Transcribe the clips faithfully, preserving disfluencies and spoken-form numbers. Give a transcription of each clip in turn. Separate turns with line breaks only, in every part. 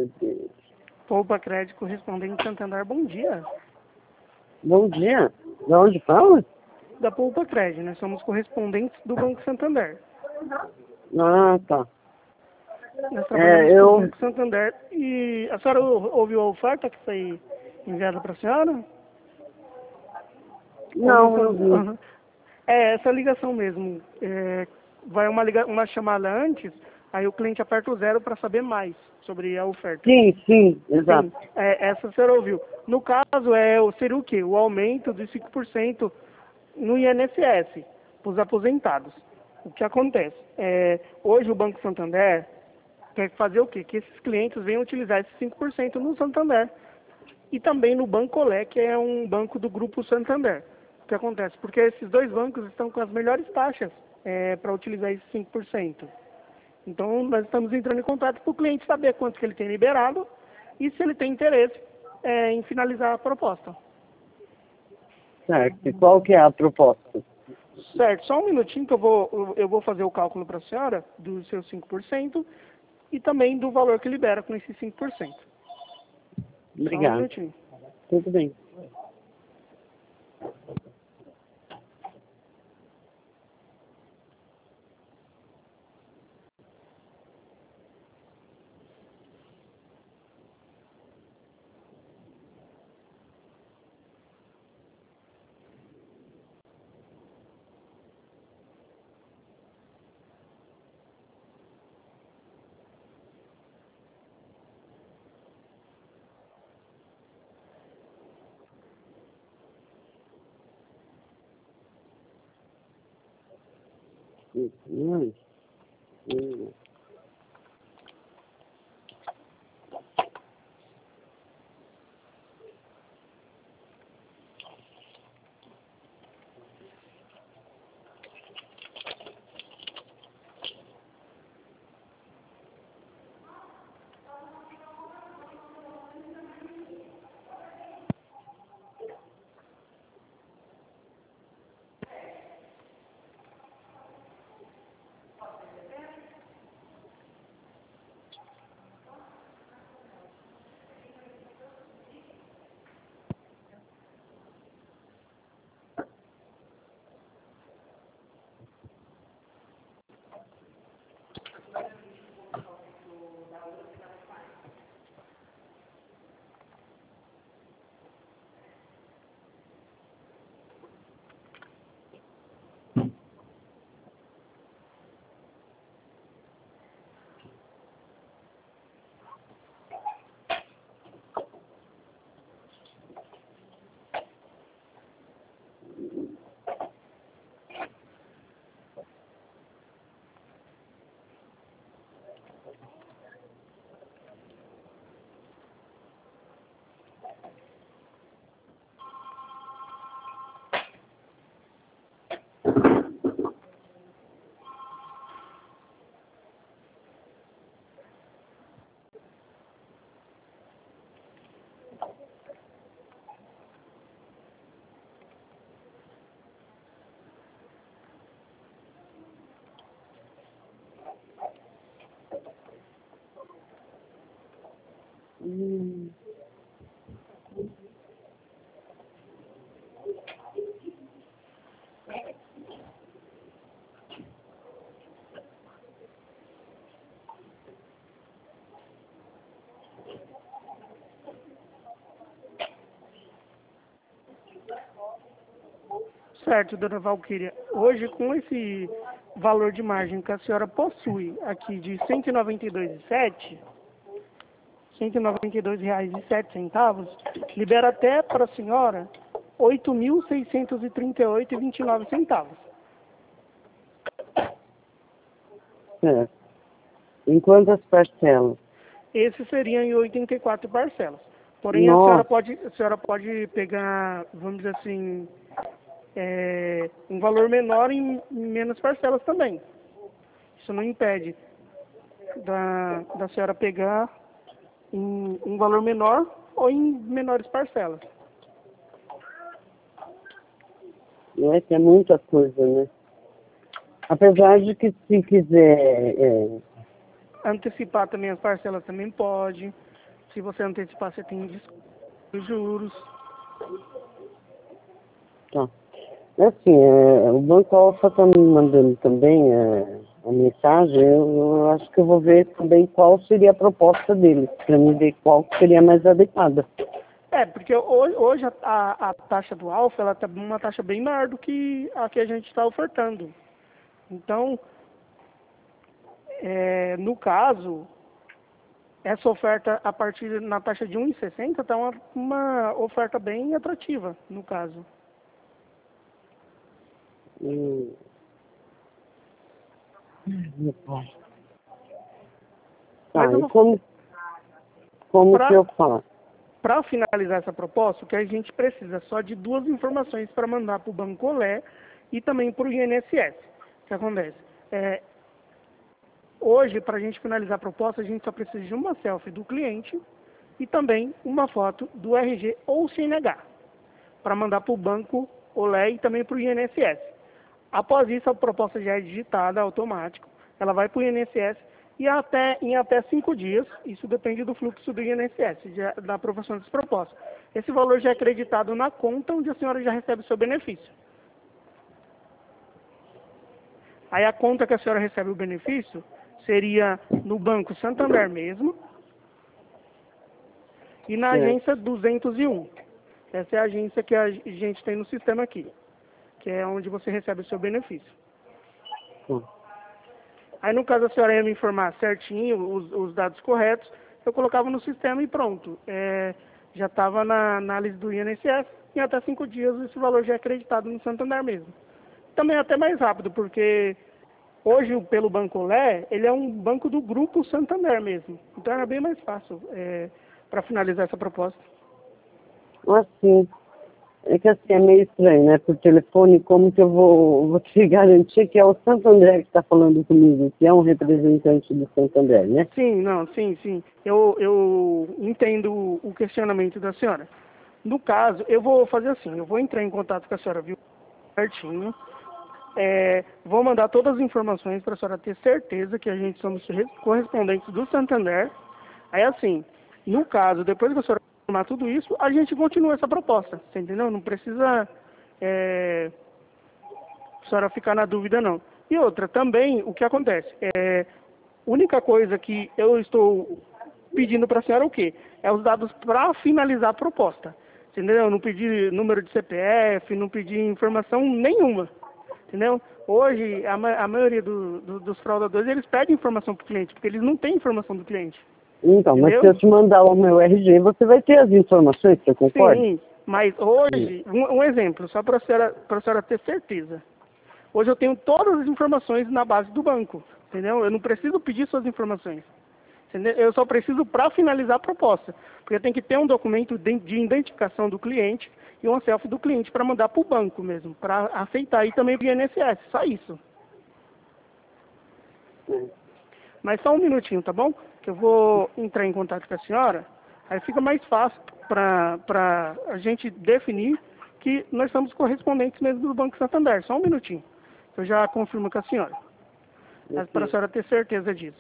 meu Deus.
Poupa Crédito Correspondente Santander, bom dia.
Bom dia. De onde fala?
Da Poupa Crédito, nós somos correspondentes do Banco Santander.
Ah, tá.
Nós trabalhamos
É,
com
eu...
o Banco Santander. E a senhora ouviu a oferta que foi enviada para a senhora?
Não, não vi.
Uhum. É, essa ligação mesmo. É, vai uma, liga... uma chamada antes, aí o cliente aperta o zero para saber mais sobre a oferta.
Sim, sim, exato.
Sim, é, essa a senhora ouviu. No caso, é, seria o quê? O aumento de cinco por cento no I N S S, para os aposentados. O que acontece? É, hoje o Banco Santander quer fazer o quê? Que esses clientes venham utilizar esses cinco por cento no Santander. E também no Bancolé, que é um banco do Grupo Santander. O que acontece? Porque esses dois bancos estão com as melhores taxas é, para utilizar esses cinco por cento. Então, nós estamos entrando em contato para o cliente saber quanto que ele tem liberado e se ele tem interesse é, em finalizar a proposta.
Certo. E qual que é a proposta?
Certo, só um minutinho que eu vou, eu vou fazer o cálculo para a senhora dos seus cinco por cento e também do valor que libera com esses cinco por cento. Só um
Obrigado.
minutinho.
Tudo bem. Hum, hum. Hum.
Certo, dona Valquíria. Hoje, com esse valor de margem que a senhora possui aqui de cento e noventa e dois reais e sete centavos, cento e noventa e dois reais e sete centavos, libera até para a senhora oito mil seiscentos e trinta e oito reais e vinte e nove centavos.
Certo. Em quantas parcelas?
Esse seria em oitenta e quatro parcelas. Porém, a senhora
Nossa.
pode, a senhora pode pegar, vamos dizer assim, é, um valor menor em, em menos parcelas também. Isso não impede da, da senhora pegar em um valor menor ou em menores parcelas.
É que é muita coisa, né? Apesar de que se quiser... É...
Antecipar também as parcelas também pode. Se você antecipar, você tem desconto dos juros.
Tá. É assim, é, o Banco Alfa está me mandando também é, a mensagem, eu, eu acho que eu vou ver também qual seria a proposta deles, para me ver qual seria mais adequada.
É, porque hoje, hoje a, a, a taxa do Alfa, ela tá uma taxa bem maior do que a que a gente está ofertando. Então, é, no caso, essa oferta a partir na taxa de um vírgula sessenta está uma, uma oferta bem atrativa, no caso.
Hum. Meu pai. Tá,
Mas eu
e
vou,
como, como que
para
eu faço?
para finalizar essa proposta, o que a gente precisa só de duas informações para mandar para o Banco Olé e também para o I N S S. O que acontece? É, hoje, para a gente finalizar a proposta, a gente só precisa de uma selfie do cliente e também uma foto do R G ou C N H para mandar para o Banco Olé e também para o I N S S. Após isso, a proposta já é digitada automático, ela vai para o I N S S e até, em até cinco dias, isso depende do fluxo do I N S S, já, da aprovação dessa proposta. Esse valor já é acreditado na conta onde a senhora já recebe o seu benefício. Aí a conta que a senhora recebe o benefício seria no Banco Santander mesmo e na
Certo.
agência duzentos e um. Essa é a agência que a gente tem no sistema aqui, que é onde você recebe o seu benefício.
Hum.
Aí, no caso, a senhora ia me informar certinho os, os dados corretos, eu colocava no sistema e pronto. É, já estava na análise do I N S S e até cinco dias esse valor já é acreditado no Santander mesmo. Também é até mais rápido, porque hoje, pelo Banco Olé, ele é um banco do grupo Santander mesmo. Então, era bem mais fácil é, para finalizar essa proposta.
Assim, é que assim é meio estranho, né? Por telefone, como que eu vou, vou te garantir que é o Santander que está falando comigo, que é um representante do Santander, né?
Sim, não, sim, sim. Eu, eu entendo o questionamento da senhora. No caso, eu vou fazer assim, eu vou entrar em contato com a senhora, viu, certinho. É, vou mandar todas as informações para a senhora ter certeza que a gente somos correspondentes do Santander. Aí, assim, no caso, depois que a senhora informar tudo isso, a gente continua essa proposta, você entendeu? Não precisa é, a senhora ficar na dúvida, não. E outra, também, o que acontece? É, única coisa que eu estou pedindo para a senhora é o quê? É os dados para finalizar a proposta. Entendeu? Eu não pedi número de C P F, não pedi informação nenhuma. Entendeu? Hoje, a, ma a maioria do, do, dos fraudadores, eles pedem informação para o cliente, porque eles não têm informação do cliente.
Então, mas
Entendeu?
se eu te mandar o meu R G, você vai ter as informações, você concorda?
Sim, mas hoje, um, um exemplo, só para a senhora, para a senhora ter certeza. Hoje eu tenho todas as informações na base do banco, entendeu? Eu não preciso pedir suas informações. Entendeu? Eu só preciso para finalizar a proposta, porque tem que ter um documento de, de identificação do cliente e uma selfie do cliente para mandar para o banco mesmo, para aceitar e também para o I N S S, só isso.
Hum.
Mas só um minutinho, tá bom? Que eu vou entrar em contato com a senhora, aí fica mais fácil para a gente definir que nós somos correspondentes mesmo do Banco Santander. Só um minutinho. Eu já confirmo com a senhora. Mas para a senhora ter certeza disso.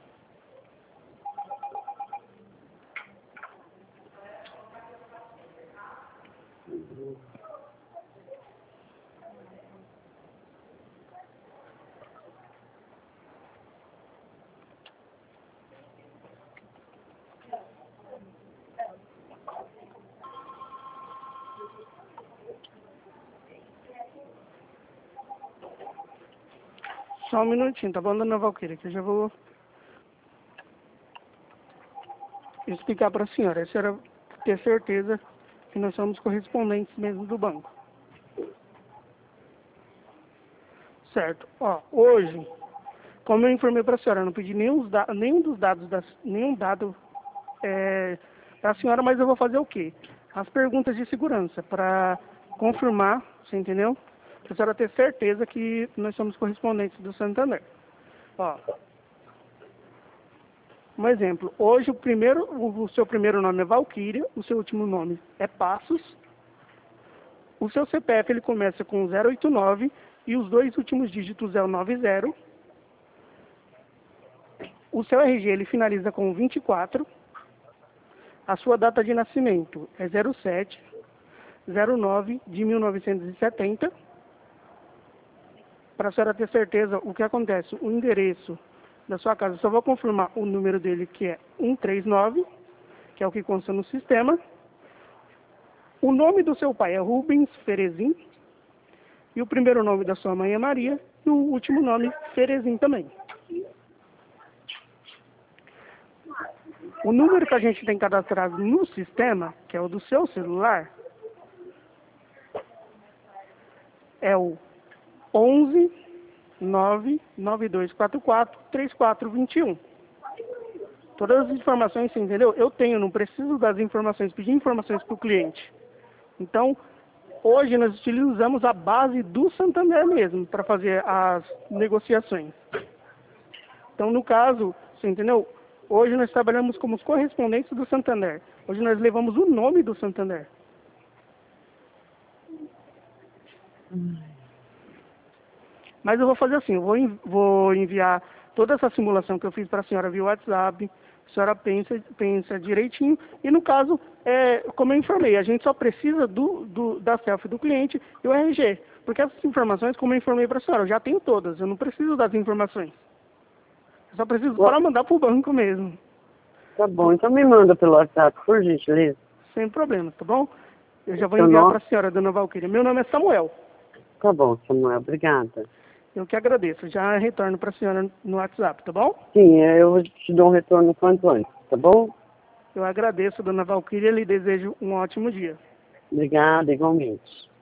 Só um minutinho, tá bom, dona Valquíria? Que eu já vou explicar para a senhora. A senhora ter certeza que nós somos correspondentes mesmo do banco. Certo. Ó, hoje, como eu informei para a senhora, eu não pedi nenhum, nenhum dos dados, das, nenhum dado é, da senhora, mas eu vou fazer o quê? As perguntas de segurança, para confirmar, você entendeu? Para a senhora ter certeza que nós somos correspondentes do Santander. Ó, um exemplo, hoje o, primeiro, o, o seu primeiro nome é Valquíria, o seu último nome é Passos, o seu C P F ele começa com zero oito nove e os dois últimos dígitos é o noventa. O seu R G ele finaliza com vinte e quatro. A sua data de nascimento é zero sete zero nove de mil novecentos e setenta. Para a senhora ter certeza, o que acontece? O endereço da sua casa, eu só vou confirmar o número dele, que é cento e trinta e nove, que é o que consta no sistema. O nome do seu pai é Rubens Ferezin. E o primeiro nome da sua mãe é Maria. E o último nome, Ferezin também. O número que a gente tem cadastrado no sistema, que é o do seu celular, é o onze nove nove dois quatro quatro três quatro dois um. Todas as informações, você entendeu? Eu tenho, não preciso das informações, pedir informações para o cliente. Então, hoje nós utilizamos a base do Santander mesmo para fazer as negociações. Então, no caso, você entendeu? Hoje nós trabalhamos como os correspondentes do Santander. Hoje nós levamos o nome do Santander. Mas eu vou fazer assim, eu vou, envi vou enviar toda essa simulação que eu fiz para a senhora via WhatsApp. A senhora pensa, pensa direitinho. E no caso, é, como eu informei, a gente só precisa do, do, da selfie do cliente e o R G. Porque essas informações, como eu informei para a senhora, eu já tenho todas. Eu não preciso das informações. Eu só preciso para mandar para o banco mesmo.
Tá bom, então me manda pelo WhatsApp, por gentileza.
Sem problema, tá bom? Eu já vou enviar para a senhora, dona Valquíria. Meu nome é Samuel.
Tá bom, Samuel, obrigada.
Eu que agradeço. Já retorno para a senhora no WhatsApp, tá bom?
Sim, eu te dou um retorno quanto antes, tá bom?
Eu agradeço, dona Valquíria, e lhe desejo um ótimo dia.
Obrigada, igualmente.